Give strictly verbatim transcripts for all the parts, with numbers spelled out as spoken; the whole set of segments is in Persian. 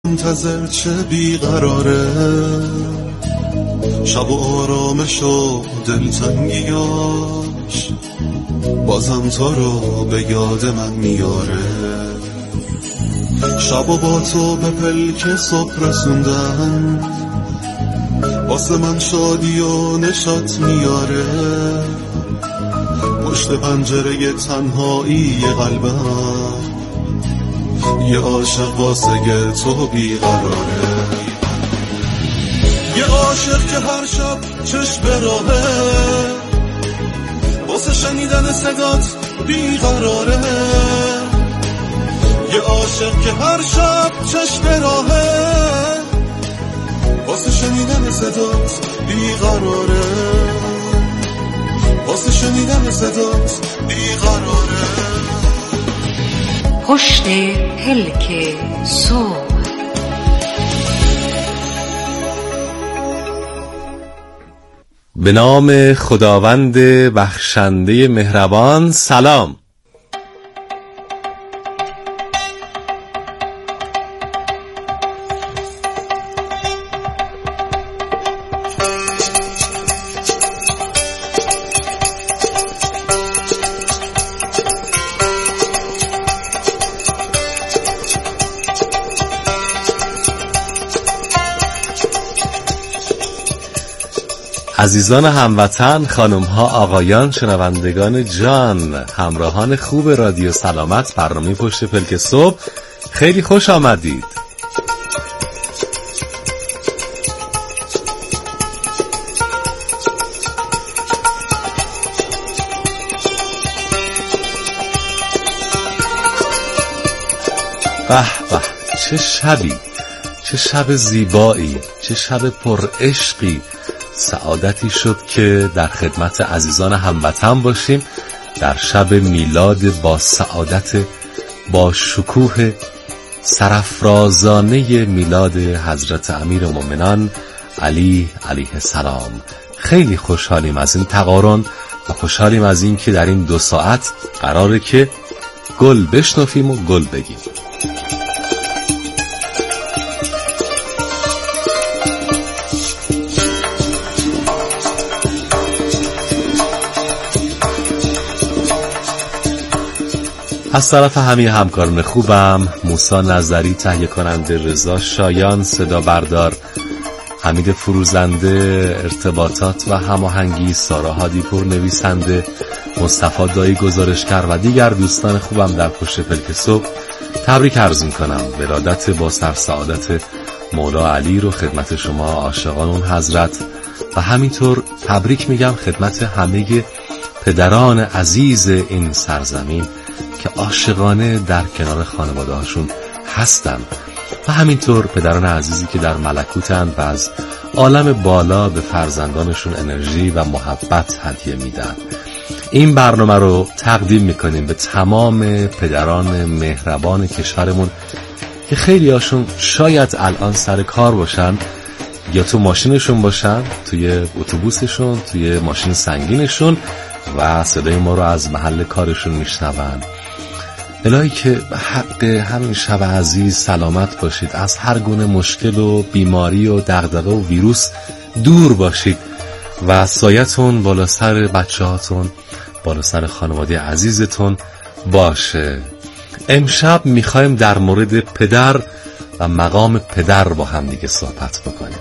منتظر چه بیقراره، شب و آرامش و دلتنگیاش بازم تو رو به یاد من میاره. شب و با تو به پلک صبح رسوندن، واسه من شادی و نشاط میاره. پشت پنجره تنهایی قلبم یه عاشق واسه تو بیقراره. یه عاشق که هر شب چشم به راهه، واسه شنیدن صدات بیقراره. یه عاشق که هر شب چشم به راهه، واسه شنیدن صدات بیقراره. واسه شنیدن صدات بیقراره. پشت پلک صبح. به نام خداوند بخشنده مهربان. سلام. عزیزان هموطن، خانم‌ها، آقایان، شنوندگان جان، همراهان خوب رادیو سلامت، برنامه پشت پلک صبح، خیلی خوش آمدید. به به، چه شبی، چه شب زیبایی، چه شب پر عشقی. سعادتی شد که در خدمت عزیزان هموطن باشیم در شب میلاد با سعادت، با شکوه سرافرازانه میلاد حضرت امیرالمومنین علی علیه السلام. خیلی خوشحالیم از این تقارن و خوشحالیم از این که در این دو ساعت قراره که گل بشنفیم و گل بگیم. از طرف همه همکاران خوبم، موسی نظری تهیه کننده، رضا شایان صدا بردار، حمید فروزنده ارتباطات و هماهنگی، سارا هادی پور نویسنده، مصطفی دایی گزارشگر و دیگر دوستان خوبم در پشت پلک صبح تبریک عرض میکنم. ولادت با سرسعادت مولا علی رو خدمت شما عاشقان اون حضرت و همینطور تبریک میگم خدمت همه پدران عزیز این سرزمین که عاشقانه در کنار خانواده هاشون هستن و همینطور پدران عزیزی که در ملکوتن و از عالم بالا به فرزندانشون انرژی و محبت هدیه میدن. این برنامه رو تقدیم میکنیم به تمام پدران مهربان کشورمون که خیلی هاشون شاید الان سر کار باشن یا تو ماشینشون باشن، توی اتوبوسشون، توی ماشین سنگینشون و صدای ما رو از محل کارشون میشنون. الهی که به حق همین شب عزیز سلامت باشید، از هر گونه مشکل و بیماری و دغدغه و ویروس دور باشید و سایتون بالا سر بچه هاتون، بالا سر خانواده عزیزتون باشه. امشب میخوایم در مورد پدر و مقام پدر با هم دیگه صحبت بکنیم.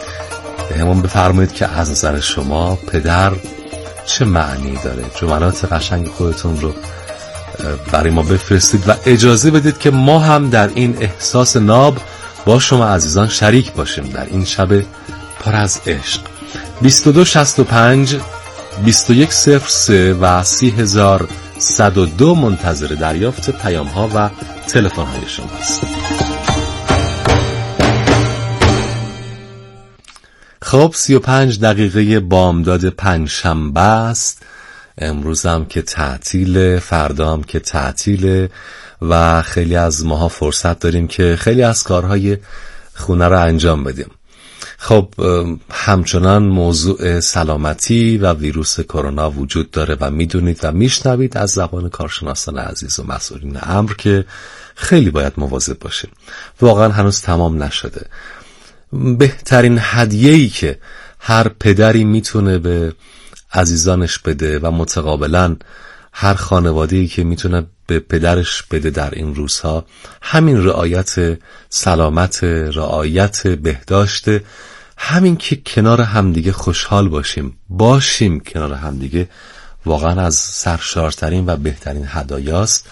به همون بفرمایید که از نظر شما پدر چه معنی داره؟ جملات قشنگ خودتون رو برای ما بفرستید و اجازه بدید که ما هم در این احساس ناب با شما عزیزان شریک باشیم در این شب پر از عشق. بیست و دو شصت و پنج بیست و یک صفر سه و سی هزار صد و دو منتظر دریافت پیام ها و تلفن های شماست. خب سی و پنج دقیقه بامداد پنجشنبه است. امروز هم که تعطیله، فردا هم که تعطیله و خیلی از ماها فرصت داریم که خیلی از کارهای خونه رو انجام بدیم. خب همچنان موضوع سلامتی و ویروس کرونا وجود داره و میدونید و میشنوید از زبان کارشناسان عزیز و مسئولین امر که خیلی باید مواظب باشیم. واقعا هنوز تمام نشده. بهترین هدیه‌ای که هر پدری میتونه به عزیزانش بده و متقابلا هر خانواده‌ای که میتونه به پدرش بده در این روزها همین رعایت سلامت، رعایت بهداشت، همین که کنار همدیگه خوشحال باشیم باشیم کنار همدیگه واقعا از سرشارترین و بهترین هدایاست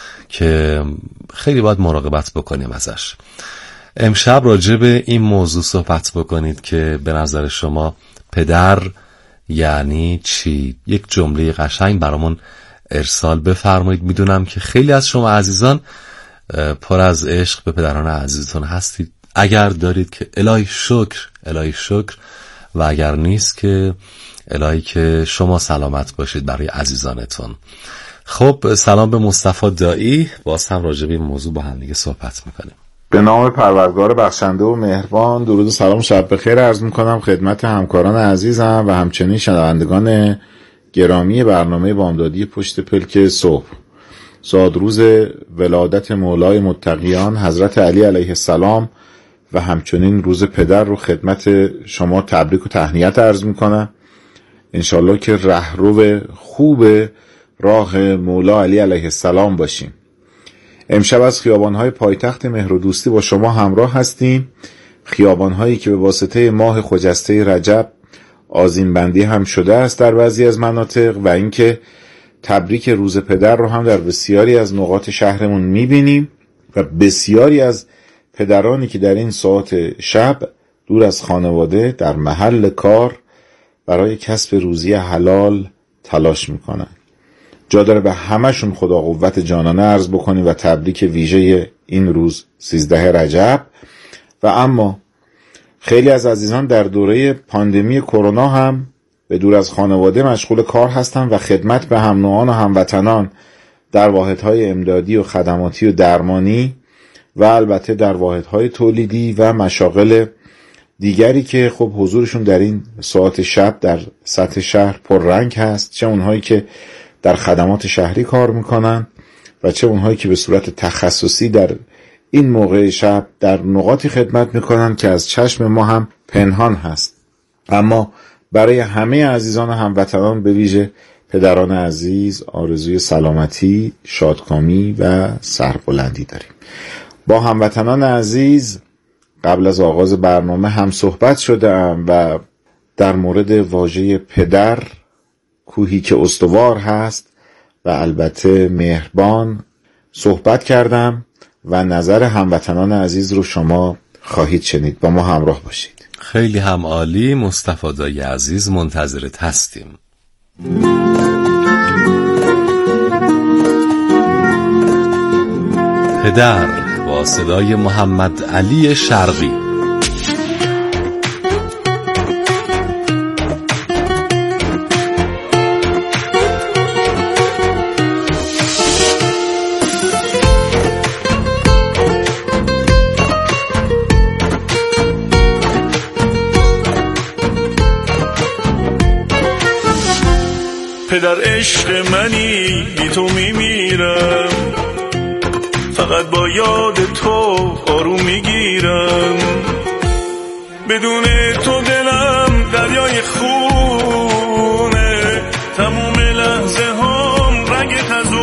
که خیلی باید مراقبت بکنیم ازش. امشب راجع به این موضوع صحبت بکنید که به نظر شما پدر یعنی چی؟ یک جمله قشنگ برامون ارسال بفرمایید. میدونم که خیلی از شما عزیزان پر از عشق به پدران عزیزتون هستید. اگر دارید که الهی شکر، الهی شکر، و اگر نیست که الهی که شما سلامت باشید برای عزیزانتون. خب سلام به مصطفی دایی، باز هم راجع به این موضوع با هم دیگه صحبت میکنیم. به نام پروردگار بخشنده و مهربان، درود و سلام و شب بخیر عرض میکنم خدمت همکاران عزیزم و همچنین شنوندگان گرامی برنامه بامدادی پشت پلک صبح. زادروز ولادت مولای متقیان حضرت علی علیه السلام و همچنین روز پدر رو خدمت شما تبریک و تهنیت عرض میکنم. انشالله که رهرو خوب راه مولا علی علیه السلام باشیم. امشب از خیابانهای پایتخت مهر و دوستی با شما همراه هستیم. خیابانهایی که به واسطه ماه خجسته رجب آذین بندی هم شده است در بعضی از مناطق و اینکه تبریک روز پدر رو هم در بسیاری از نقاط شهرمون میبینیم و بسیاری از پدرانی که در این ساعت شب دور از خانواده در محل کار برای کسب روزی حلال تلاش میکنن. جا داره به همشون خدا قوت جانانه عرض بکنیم و تبریک ویژه این روز سیزده رجب. و اما خیلی از عزیزان در دوره پاندمی کرونا هم به دور از خانواده مشغول کار هستن و خدمت به هم نوعان و هموطنان در واحدهای امدادی و خدماتی و درمانی و البته در واحدهای تولیدی و مشاغل دیگری که خب حضورشون در این ساعت شب در سطح شهر پررنگ هست، چه اونهایی که در خدمات شهری کار میکنن و چه اونهایی که به صورت تخصصی در این موقع شب در نقاطی خدمت میکنن که از چشم ما هم پنهان هست. اما برای همه عزیزان و هموطنان به ویژه پدران عزیز آرزوی سلامتی، شادکامی و سربلندی داریم. با هموطنان عزیز قبل از آغاز برنامه هم صحبت شدم و در مورد واژه پدر، کوهی که استوار هست و البته مهربان صحبت کردم و نظر هموطنان عزیز رو شما خواهید شنید. با ما همراه باشید. خیلی هم عالی. مصطفی دایی عزیز منتظرت هستیم. پدر با صدای محمد علی شرقی. پدر عشق منی بی تو میمیرم، فقط با یاد تو آروم میگیرم. بدون تو دلم دریای خونه، تموم لحظه هم رنگ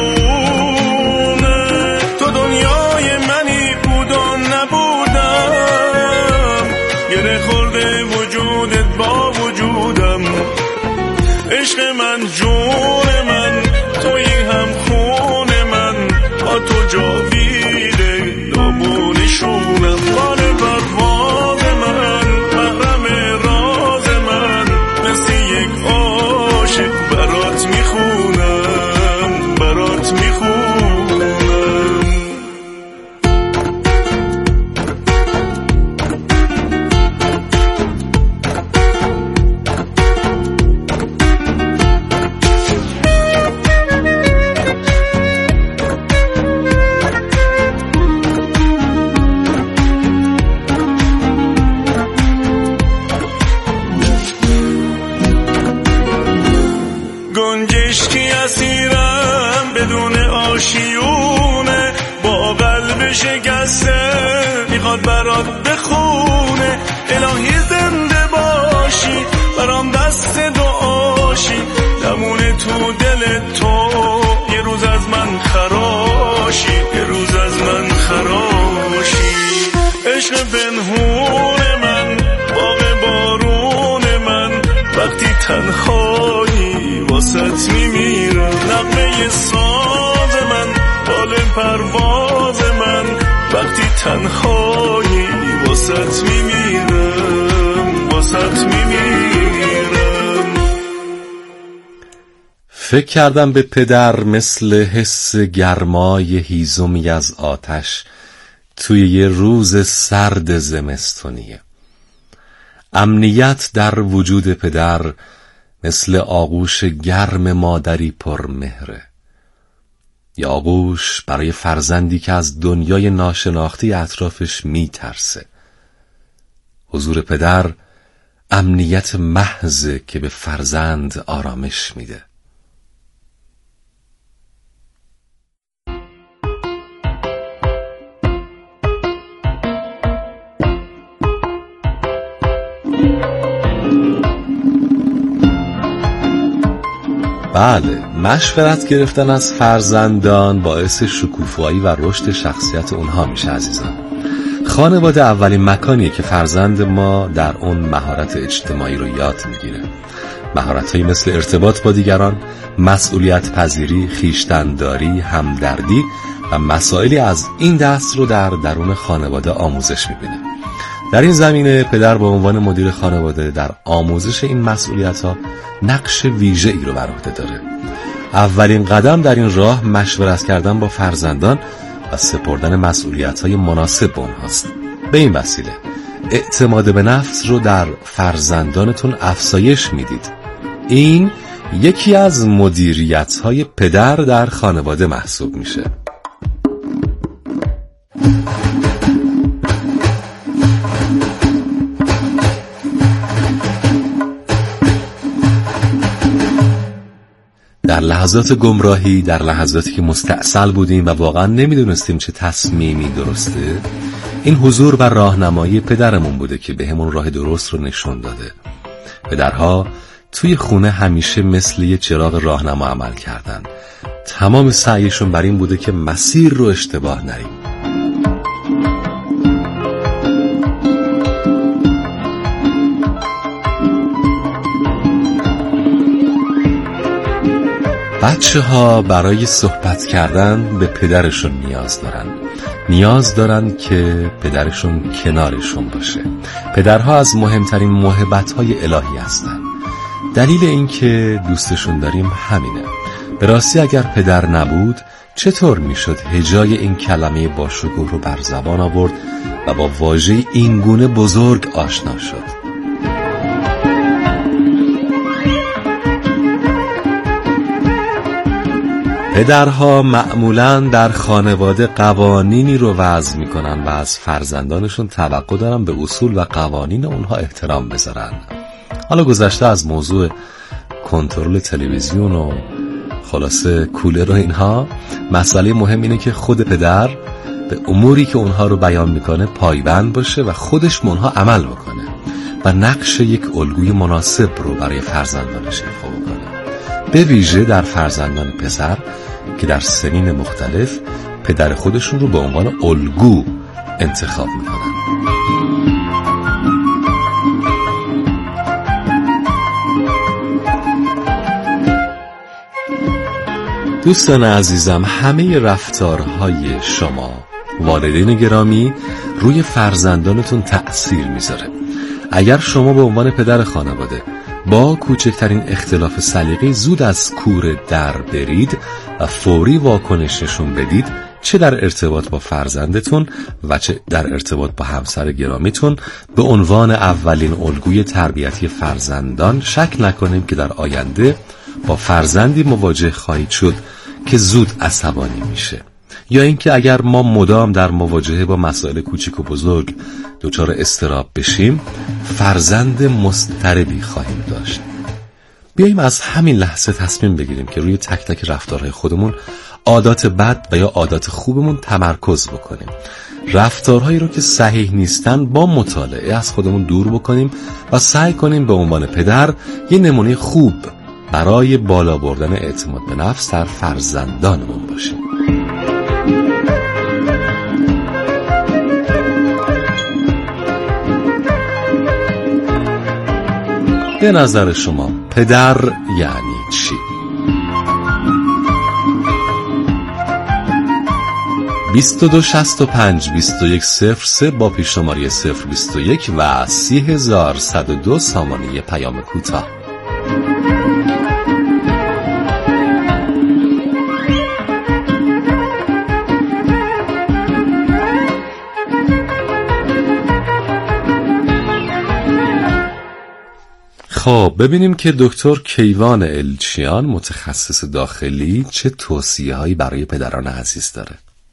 تزونه. تو دنیای منی بودن نبودم، گره خورده وجودت با وجودم. عشق من جون من، توی هم خون من، با تو جاویده دابونشونم. بال برواز من، محرم راز من، مثل یک عاشق برات میخونم، برات میخونم. میاد به خونه. الهی زنده باشی برام دست دعاشی، نمونه تو دل تو یه روز از من خراشی، یه روز از من خراشی. عشق پنهون من، باغ بارون من، وقتی تنهایی واسط میمیرم. نغمه ساز من، بال پرواز من، وقتی تنهایی واسط میمیرم، واسط میمیرم. فکر کردم به پدر مثل حس گرمای هیزمی از آتش توی یه روز سرد زمستونیه. امنیت در وجود پدر مثل آغوش گرم مادری پرمهره، یا آغوش برای فرزندی که از دنیای ناشناخته اطرافش میترسه. حضور پدر امنیت محضه که به فرزند آرامش میده. بله، مشورت گرفتن از فرزندان باعث شکوفایی و رشد شخصیت اونها میشه عزیزان. خانواده اولین مکانیه که فرزند ما در اون مهارت اجتماعی رو یاد میگیره. مهارت‌هایی مثل ارتباط با دیگران، مسئولیت پذیری، خویشتن‌داری، همدردی و مسائلی از این دست رو در درون خانواده آموزش میبینه. در این زمینه پدر به عنوان مدیر خانواده در آموزش این مسئولیت‌ها نقش ویژه‌ای رو بر عهده داره. اولین قدم در این راه مشورت کردن با فرزندان و سپردن مسئولیت‌های مناسب به اونهاست. به این وسیله اعتماد به نفس رو در فرزندانتون افزایش میدید. این یکی از مدیریت‌های پدر در خانواده محسوب میشه. در لحظات گمراهی، در لحظاتی که مستعسل بودیم و واقعا نمیدونستیم چه تصمیمی درسته، این حضور و راهنمایی پدرمون بوده که بهمون راه درست رو نشون داده. پدرها توی خونه همیشه مثل یه چراغ راهنما عمل کردن. تمام سعیشون بر این بوده که مسیر رو اشتباه نریم. بچه ها برای صحبت کردن به پدرشون نیاز دارن. نیاز دارن که پدرشون کنارشون باشه. پدرها از مهمترین موهبت‌های الهی هستن. دلیل این که دوستشون داریم همینه. به راستی اگر پدر نبود چطور میشد هجای این کلمه باشکوه رو بر زبان آورد و با واژه این گونه بزرگ آشنا شد؟ پدرها معمولاً در خانواده قوانینی رو وضع میکنن و از فرزندانشون توقع دارن به اصول و قوانین اونها احترام بذارن. حالا گذشته از موضوع کنترل تلویزیون و خلاصه کولر و اینها، مسئله مهم اینه که خود پدر به اموری که اونها رو بیان میکنه پایبند باشه و خودش به اونها عمل بکنه و نقش یک الگوی مناسب رو برای فرزندانش ایفا بکنه. به ویژه در فرزندان پسر که در سنین مختلف پدر خودشون رو به عنوان الگو انتخاب میکنن. دوستان عزیزم، همه رفتارهای شما والدین گرامی روی فرزندانتون تأثیر میذاره. اگر شما به عنوان پدر خانواده با کوچکترین اختلاف سلیقه زود از کوره در برید و فوری واکنش نشون بدید، چه در ارتباط با فرزندتون و چه در ارتباط با همسر گرامیتون، به عنوان اولین الگوی تربیتی فرزندان شک نکنیم که در آینده با فرزندی مواجه خواهید شد که زود عصبانی میشه، یا اینکه اگر ما مدام در مواجهه با مسائل کوچیک و بزرگ دچار اضطراب بشیم، فرزند مضطربی خواهیم داشت. بیاییم از همین لحظه تصمیم بگیریم که روی تک تک رفتارهای خودمون، عادات بد و یا عادات خوبمون تمرکز بکنیم. رفتارهایی رو که صحیح نیستن با مطالعه از خودمون دور بکنیم و سعی کنیم به عنوان پدر یه نمونه خوب برای بالا بردن اعتماد به نفس در فرزندانمون باشیم. به نظر شما پدر یعنی چی؟ بیست و دو شصت و پنج بیست و یک صفر سه با پیش شماره صفر بیست و یک و سی هزار صد و دو سامانه پیام کوتاه. خب ببینیم که دکتر کیوان الچیان متخصص داخلی چه توصیه هایی برای پدران عزیز داره.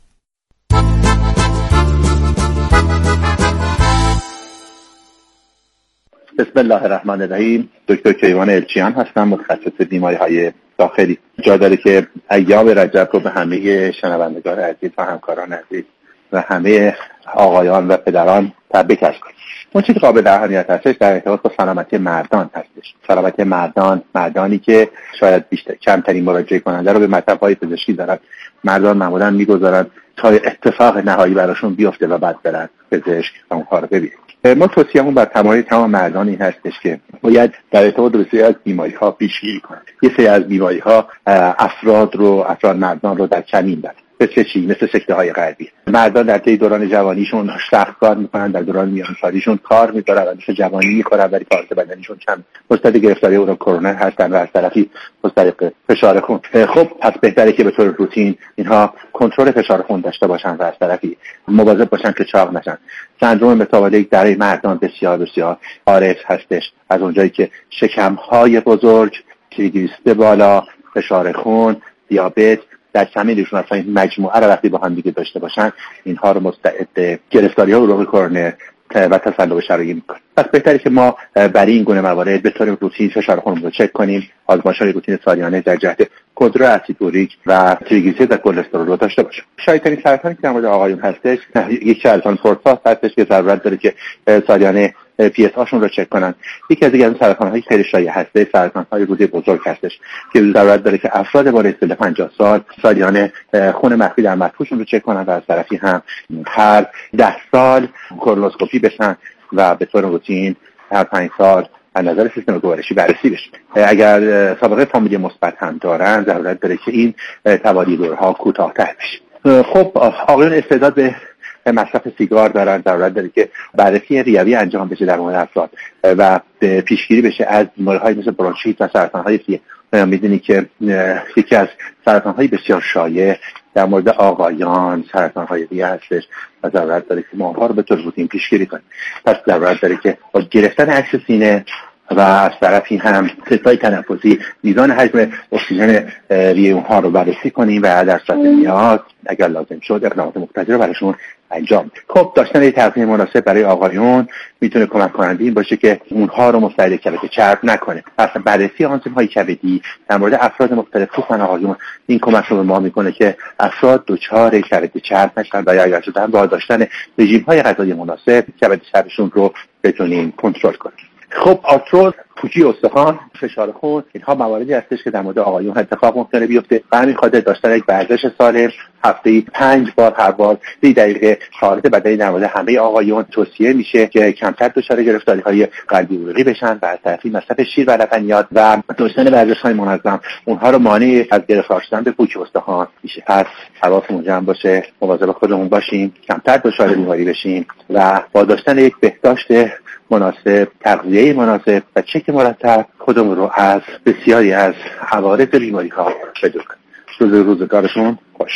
بسم الله الرحمن الرحیم. دکتر کیوان الچیان هستم، متخصص بیماری های داخلی. جا داره که ایام رجب رو به همه شنوندگان عزیز و همکاران عزیز و همه آقایان و پدران تبریک عرض کنم. اون چیزی قابل اهمیت هستش در ارتباط با سلامتی مردان هستش. سلامتی مردان، مردانی که شاید بیشتر کمترین مراجعه کننده رو به مطب‌های پزشکی دارن. مردان معمولا میگذارن تا اتفاق نهایی براشون بیفته و بعد برن پزشک و اونها رو ببینن. ما توصیه‌مون بر تمام تمام مردان این هستش که باید در ارتباط با بسیاری از بیماری‌ها پیشگیری کنند. یه سری از بیماری‌ها افراد رو افراد مردان رو در کمین بره. مثل چی؟ مثل سکته‌های قلبی. مردان در طی دوران جوانیشون سخت کار میکنن، در دوران میانسالیشون کار میکنن و مثل جوانی میخورن ولی کارت بدنیشون کم. مستعد گرفتاری اون کرونا هستن و از طرفی مستعد فشار خون. خب پس بهتره که به طور روتین اینها کنترل فشار خون داشته باشن و از طرفی مواظب باشن که چاق نشن. سندروم متابولیک در مردان بسیار بسیار عارض هستش، از اونجایی که شکم‌های بزرگ، تریگلیسیرید بالا، فشار خون، دیابت در کمینشون اصلا این مجموعه رو وقتی با هم دیگه داشته باشن اینها رو مستعد گرفتاری ها عروق کورونر و تصلب شرایطی میکنه. پس بهتره که ما برای این گونه موارد به طور روتین فشار خون رو چک کنیم، آزمایش‌های روتین سالیانه در جهت کنترل اسید اوریک و تریگلیسیرید و کلسترول رو داشته باشیم. شایع‌ترین سرطانی که در مورد آقایون هستش یک سرطان پروستات هستش که ضرورت داره که سالیانه پی اس هاشون رو چک کنن. یکی از دیگر از سرطان‌های خیلی شایع هسته سرطان‌های روده بزرگ هستش که ضرورت داره که افراد بالای سن پنجاه سال سالیانه خون مخفی در مدفوعشون رو چک کنن و از طرفی هم هر ده سال کولونوسکوپی بشن و به طور روتین هر پنج سال از نظر سیستم گوارشی بررسی بشه. اگر سابقه فامیلی مثبت هم دارن ضرورت داره که این توالی دورها کوتاه‌تر بشه. خب آقایون استعداد به مصرف سیگار دارن، ضرورت داره که بررسی ریوی انجام بشه در مورد افراد و پیشگیری بشه از بیماری‌های مثل برونشیت و سرطان‌های ریه. می‌دونی که یکی از سرطان‌های بسیار شایع در مورد آقایان سرطان‌های ریه هستش و ضرورت داره که ما اونها رو به طور روتین پیشگیری کنیم. پس ضرورت داره که با گرفتن عکس سینه و از طرفی هم تست‌های تنفسی میزان حجم اکسیژن ریه اونها رو بررسی کنیم و در صورت نیاز اگر لازم شد اقدامات مقتضی رو براشون انجام. خب داشتن یک تغذیه مناسب برای آقایون میتونه کمک کننده این باشه که اونها رو مستعد کبد چرب نکنه. پس بررسی آنزیم‌های کبدی در مورد افراد مختلف خصوصا آقایون این کمک رو به ما میکنه که افراد دچار کبد چرب نشن و اگر شدن با داشتن رژیم‌های غذایی مناسب کبد چربشون رو بتونیم کنترل کنیم. خب آرتروز، پوکی استخوان، فشار خون، اینها مواردی هستش که در مورد آقایون اتفاق ممکنه بیفته. به همین خاطر داشتن یک ورزش سالم هفته‌ای پنج بار هر بار سی دقیقه حالت بدنی در مورد همه آقایون توصیه میشه که کمتر دچار گرفتاری‌های قلبی عروقی بشن و از طرفی مصرف شیر و لبنیات و داشتن ورزش‌های منظم اونها رو مانع از گرفتار شدن به پوکی استخوان میشه. پس حواسمون جمع باشه، مواظب خودمون باشیم، کمتر دچار بیماری بشیم و با داشتن یک بهداشت مناسب، تغذیه مناسب و چک مرتب خودمون رو از بسیاری از عوارض بیماری‌ها بدور کنیم. روز روزگارتون خوش.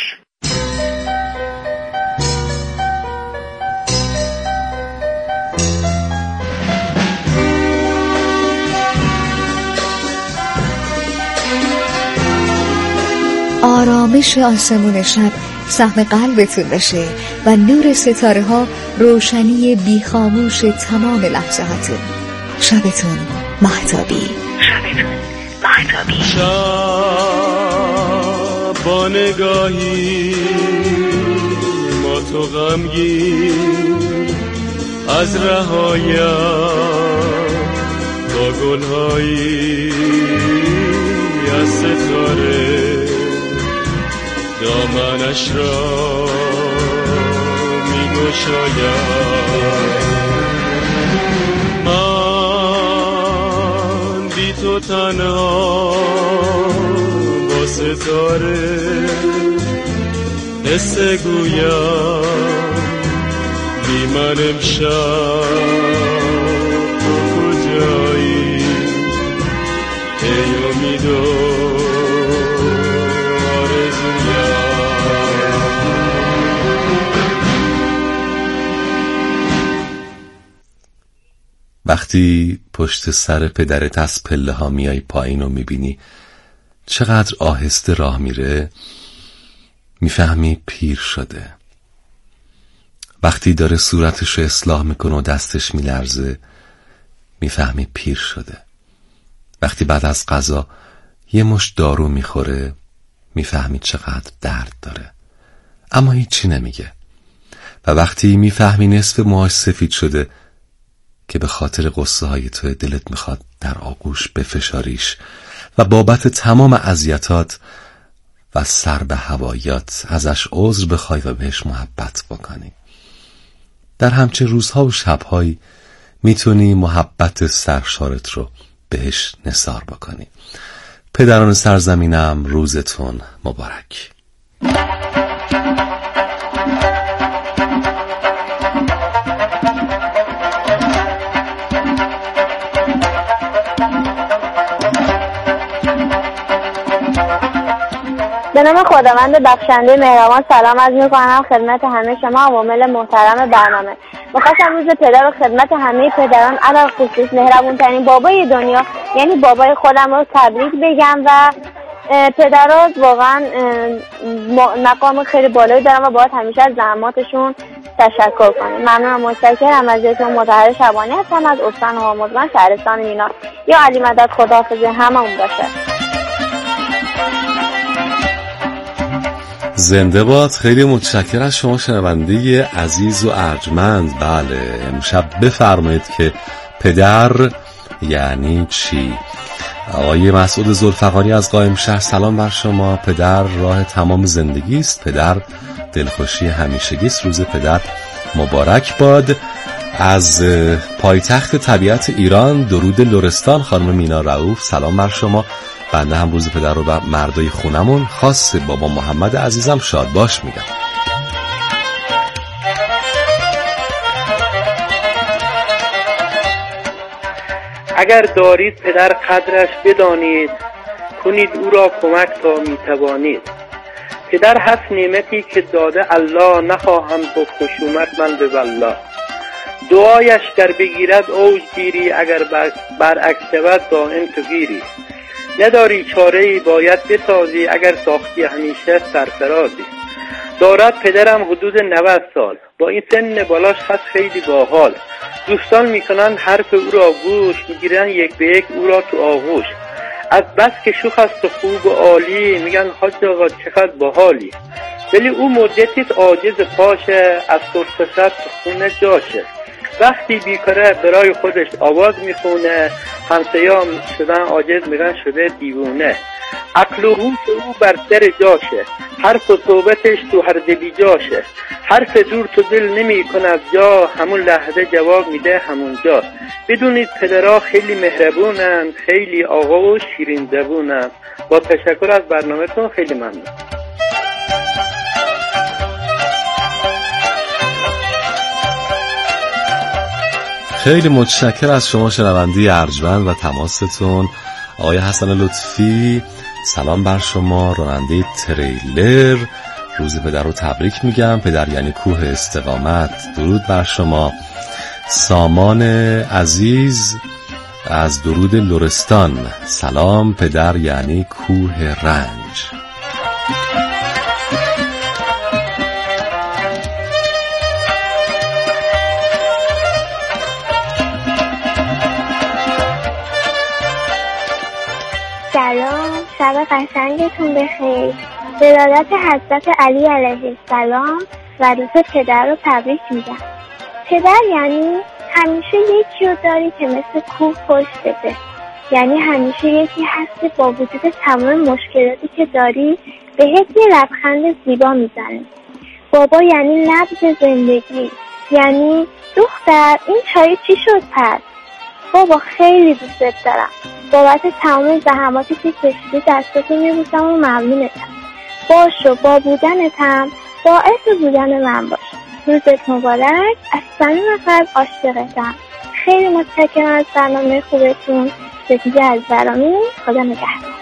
آرامش آسمون شب سهم قلبتون بشه و نور ستاره ها روشنی بیخاموش تمام لحظه هاتون. شبتون مهتابی. شبتون مهتابی. شب با نگاهی ما تو غمگین از رهایم با گلهایی از ستاره دامنش را می گشایم. من بی تو تنها با ستاره قصه گویم بی من امشب تو کجایی ای امید و آرزویم. وقتی پشت سر پدرت از پله ها میای پایین و میبینی چقدر آهسته راه میره، میفهمی پیر شده. وقتی داره صورتش رو اصلاح میکنه و دستش میلرزه، میفهمی پیر شده. وقتی بعد از غذا یه مشت دارو میخوره، میفهمی چقدر درد داره، اما هیچی نمیگه. و وقتی میفهمی نصف موهاش سفید شده که به خاطر قصه های تو دلت میخواد در آغوش بفشاریش و بابت تمام اذیتات و سر به هوایات ازش عذر بخوای و بهش محبت بکنی. در همچه روزها و شبهایی میتونی محبت سرشارت رو بهش نثار بکنی. پدران سرزمینم روزتون مبارک. به نام خداوند بخشنده مهربان سلام عرض می‌کنم خدمت همه شما عوامل محترم برنامه. می‌خواستم روز پدر و خدمت همه پدران علاوه خصوص مهربون‌ترین بابای دنیا یعنی بابای خودم رو تبریک بگم و پدرها واقعا مقام خیلی بالایی دارن و باید همیشه از زحماتشون تشکر کنیم. ممنونم، متشکرم ازتون. مطهر شبانی هستم از استان هرمزگان شهرستان مینا. یا علی مدد خداحافظ هممون باشه. زنده باد. خیلی متشکرم از شما شنونده عزیز و ارجمند. بله، امشب بفرمایید که پدر یعنی چی؟ آقای مسعود ذوالفقاری از قائم شهر سلام بر شما. پدر راه تمام زندگی است، پدر دلخوشی همیشگی است. روز پدر مبارک باد. از پایتخت طبیعت ایران درود لرستان خانم مینا رؤوف سلام بر شما. بنده هم روز پدر رو به مردای خونمون خاص بابا محمد عزیزم شاد باش میگم. اگر دارید پدر قدرش بدانید، کنید او را کمک تا میتوانید. پدر هست نعمتی که داده الله، نخواهم با خشومت من به والله. دعایش گر بگیرد اوج گیری، اگر برعکس شود دائم تو گیری. نداری چاره‌ای باید بسازی، اگر ساختی همیشه سرفرازی. دارد پدرم حدود نود سال، با این سن بالاش هست خیلی باحال. دوستان میکنن حرف او را گوش، میگیرن یک به یک او را تو آغوش. از بس که شوخ است و خوب و عالی، میگن حاج آقا چقدر باحالی. ولی او مدتیست عاجز پاشه، از سرخشت خونه جاشه. وقتی بیکاره برای خودش آواز میخونه، همسایه‌ها شدن عاجز میگن شده دیوونه. عقل و هوش او بر سر جاشه، حرف و صحبتش تو هر دلی جاشه. حرف دور تو دل نمی کند جا، همون لحظه جواب میده همون جا. بدونید پدرها خیلی مهربونن، خیلی آقا و شیرین زبونن. با تشکر از برنامه‌تون، خیلی ممنون. خیلی متشکر از شما شنونده ارجمند و تماستون. آقای حسن لطفی سلام بر شما. راننده تریلر روز پدر رو تبریک میگم. پدر یعنی کوه استقامت. درود بر شما. سامان عزیز از درود لرستان سلام. پدر یعنی کوه رنج. سلام، شب قشنگتون بخیر. ولادت حضرت علی علیه السلام روز پدر رو تبریک میگم. پدر یعنی همیشه یکی رو داری که مثل کوه پشت بده، یعنی همیشه یکی هست با وجود تمام مشکلاتی که داری بهت یه لبخند زیبا میزنه. بابا یعنی نبض زندگی، یعنی دختر این چای چی شد پس؟ بابا خیلی دوست دارم، بابت تمام زحماتی که کشیدی دستتو میبوسم و ممنونتم. باش و با بودنتم باعث بودن من باش. روزت مبارک، از صمیم قلب عاشقتم. خیلی متشکرم از برنامه خوبتون. ستیجه از برامی، خدا نگهدار.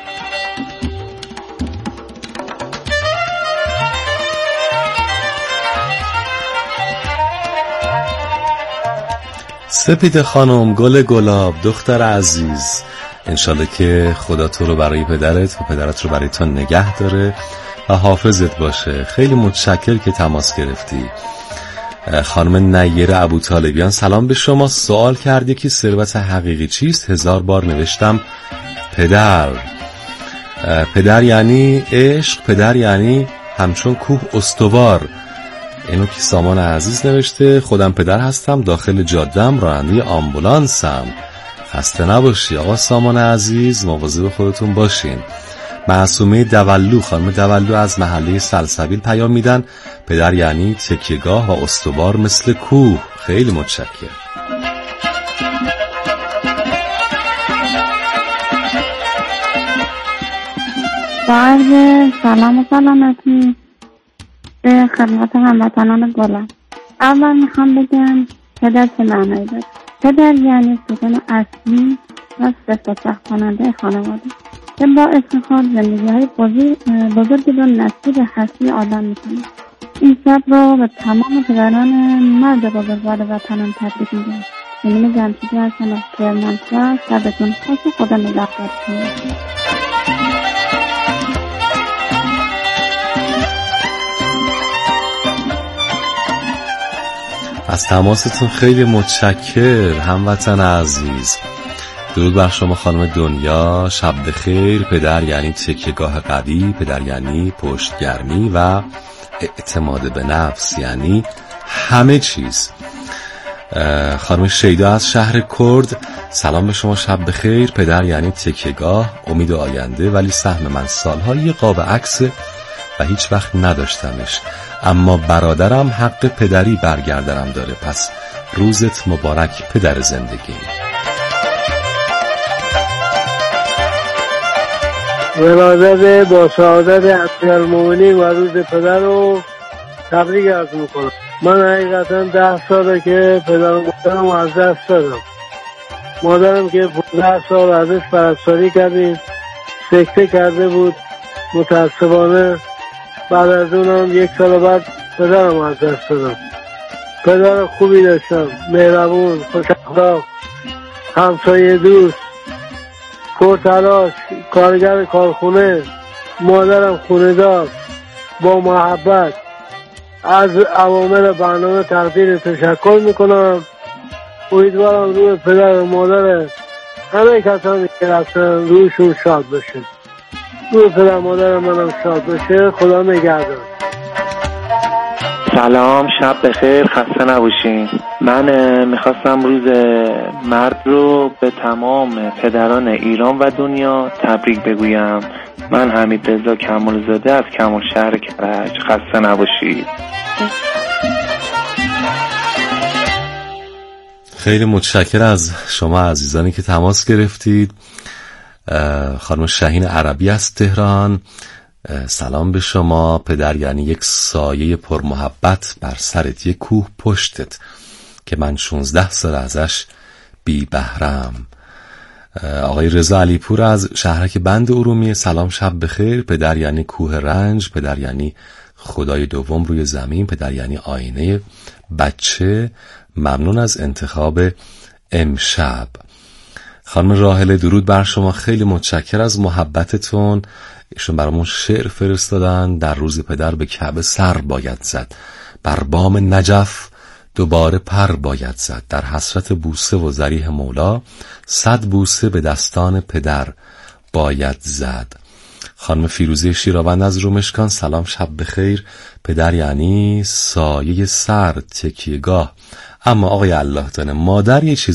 سپید خانم، گل گلاب، دختر عزیز، انشالله که خدا تو رو برای پدرت و پدرت رو برای تو نگه داره و حافظت باشه. خیلی متشکر که تماس گرفتی. خانم نیر ابوطالبیان، سلام به شما. سوال کردی که ثروت حقیقی چیست؟ هزار بار نوشتم پدر. پدر یعنی عشق، پدر یعنی همچون کوه استوار. اینو که سامان عزیز نوشته. خودم پدر هستم، داخل جادم راننده آمبولانسم. خسته نباشی آقا سامان عزیز، مواظب خودتون باشین. معصومه دولو، خانم دولو از محله سلسبیل پیام میدن پدر یعنی تکیهگاه و استوار مثل کوه. خیلی متشکرم. با عرض سلام و سلامتی به خدمت هموطنان گلم. اول میخوام بگم پدر چه معنایی داره. پدر یعنی ستون اصلی و سفت کننده خانواده که با افتخار زندگی های بزرگی رو نصیب هستی آدم میکنه. این سب رو به تمام پدران مرد بزرگوار وطنم تبریک میگم. امین جمشیدی هستم از کرمانشاه. شبتون خوش و خدا نگهدارتون. از تماستون خیلی متشکر هموطن عزیز. درود بر شما خانم دنیا، شب بخیر. پدر یعنی تکیهگاه قوی، پدر یعنی پشتگرمی و اعتماد به نفس، یعنی همه چیز. خانم شیدا از شهر کرد، سلام به شما، شب بخیر. پدر یعنی تکیهگاه، امید آینده، ولی سهم من سالها یه قاب عکسه و هیچ وقت نداشتمش، اما برادرم حق پدری برگردنم داره. پس روزت مبارک پدر زندگی. ولادت با سعادت امیرالمومنین و روز پدر رو تبریک عرض میکنم. من حقیقتا ده ساله که پدر و مادرم از دست دادم. مادرم که پانزده سال ازش پرستاری کردیم، سکته کرده بود متاسفانه. بعد از اونم یک سال بعد پدرم از دست دادم. پدر خوبی داشتم، مهربون، خوش اخلاق، همسایه دوست، پرتلاش، کارگر کارخونه. مادرم خونه‌دار با محبت. از عوامل برنامه تقدیر تشکر میکنم. امیدوارم روی پدر و مادر همه کسانی که رفتن رویشون شاد بشه. روی پدر مادر منم شاد بشه. خدا نگهدار. سلام، شب بخیر، خسته نباشین. من میخواستم روز مرد رو به تمام پدران ایران و دنیا تبریک بگویم. من حمید رضا کمال زاده از کمال شهر کرج. خسته نباشید. خیلی متشکر از شما عزیزانی که تماس گرفتید. خانم شاهین عربی از تهران، سلام به شما. پدر یعنی یک سایه پر محبت بر سرت، یک کوه پشتت که من شانزده سال ازش بی بهرم. آقای رضا علیپور از شهرک بند ارومیه، سلام شب بخیر. پدر یعنی کوه رنج، پدر یعنی خدای دوم روی زمین، پدر یعنی آینه بچه. ممنون از انتخاب امشب. خانم راحله، درود بر شما، خیلی متشکر از محبتتون. ایشون برامون شعر فرستادن. در روز پدر به کعبه سر باید زد، بر بام نجف دوباره پر باید زد. در حسرت بوسه و ذریح مولا، صد بوسه به دستان پدر باید زد. خانم فیروزه شیراوند از رومشکان، سلام شب بخیر. پدر یعنی سایه سر، تکیهگاه. اما آقای الله دانه، مادر یه چیز